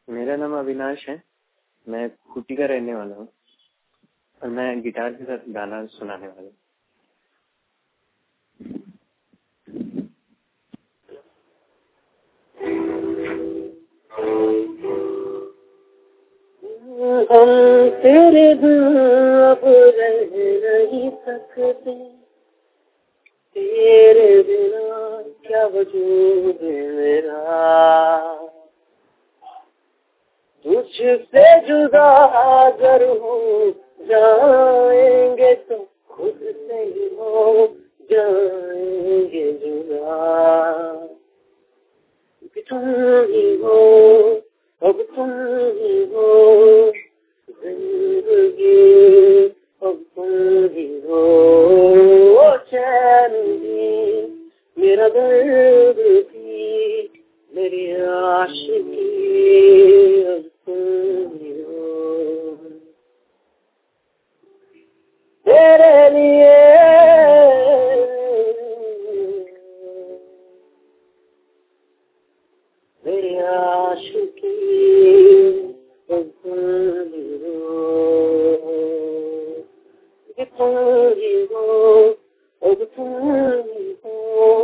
मेरा नाम अविनाश है। मैं खूंटी का रहने वाला हूँ और मैं गिटार के साथ गाना सुनाने वाला हूँ। हम तेरे बिन अब रह नहीं सकते, तेरे बिना क्या वजूद मेरा, तुझसे जुदा अगर हो जाएंगे तो खुद से ही हो जाएंगे जुदा। तुम ही हो, अब तुम ही हो जिंदगी, अब तुम ही हो चैन भी, मेरा दर्द भी, मेरी आशिकी, अब तुम ही हो। तेरे लिए मेरी आशिकी, अब तुम ही हो, तुम ही हो, अब तुम ही हो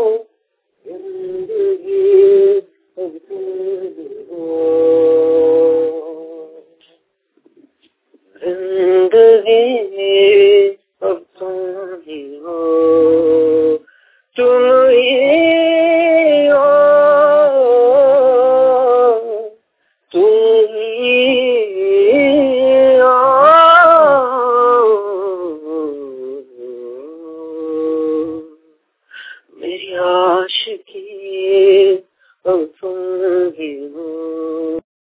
जिंदगी, अब तुम ही हो। जिंदगी